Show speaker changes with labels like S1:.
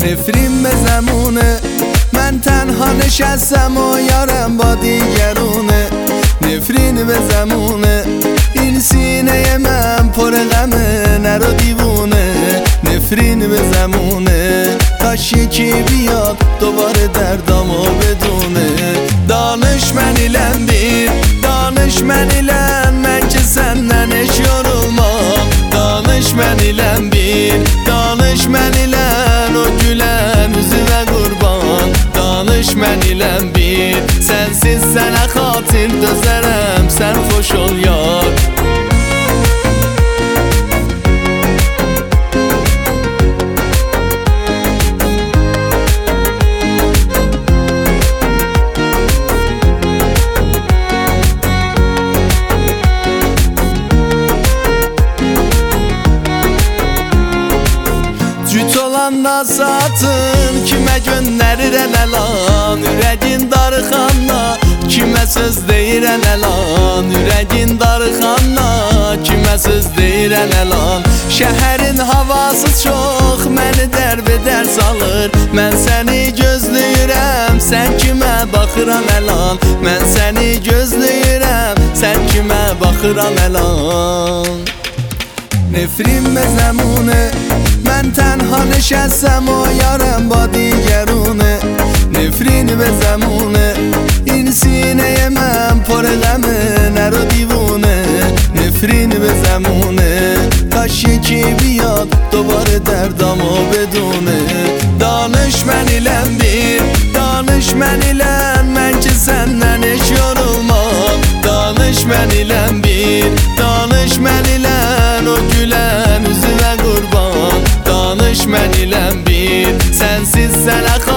S1: نفرین به زمونه من تنها نشستم و یارم با دیگرونه نفرین به زمونه این سینه من پر غمه نرو دیوونه نفرین به زمونه کاش یکی بیاد دوباره دردامو بدونه Danışman ilən bir, danışman ilən mən ki səndən heç yorulmam Danışman ilən bir, danışman ilən o gülən üzünə qurban Danışman ilən bir, sənsiz sənə xatir dözərəm sən xoş ol yar Cüt olanda satın kimə göndərirən əlan Ürəgin darıxanla kimə söz deyirən əlan Ürəgin darıxanla kimə söz deyirən əlan Şəhərin havası çox məni dərbədər salır Mən səni gözləyirəm sən kimə baxıran əlan Mən səni gözləyirəm sən kimə baxıran əlan Nefrin به زمونه من تنها نشستم و یارم با دیگرونه نفرین به زمونه این سینه من پر غمه نرو دیوونه نفرین به زمونه کاش یکی بیاد دوباره دردامو بدونه Danışman ilən bir, danışman ilən mən ki səndən heç yorulmam Danışman ilən bir, danışman ilən o gülən üzünə qurban Danışman ilən bir, sənsiz sənə